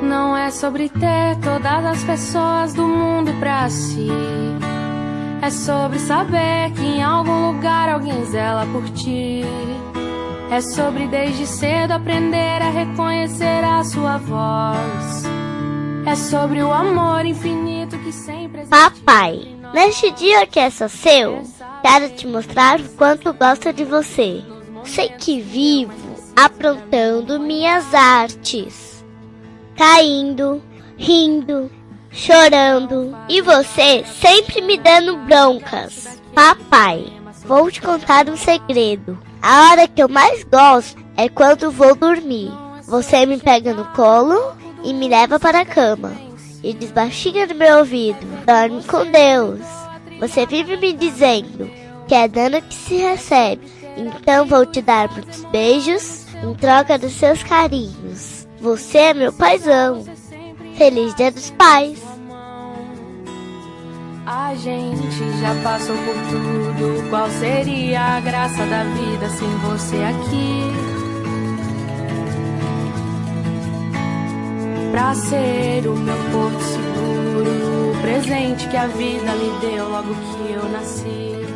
Não é sobre ter todas as pessoas do mundo pra si. É sobre saber que em algum lugar alguém zela por ti. É sobre desde cedo aprender a reconhecer a sua voz. É sobre o amor infinito que sempre existe. Papai, neste dia que é só seu, quero te mostrar o quanto gosto de você. Sei que vivo aprontando minhas artes, caindo, rindo, chorando, e você sempre me dando broncas. Papai, vou te contar um segredo. A hora que eu mais gosto é quando vou dormir. Você me pega no colo e me leva para a cama e diz baixinho no meu ouvido: dorme com Deus. Você vive me dizendo que é dano que se recebe, então vou te dar muitos beijos em troca dos seus carinhos. Você é meu paizão. Feliz Dia dos Pais. A gente já passou por tudo. Qual seria a graça da vida sem você aqui? Pra ser o meu porto seguro, o presente que a vida me deu logo que eu nasci.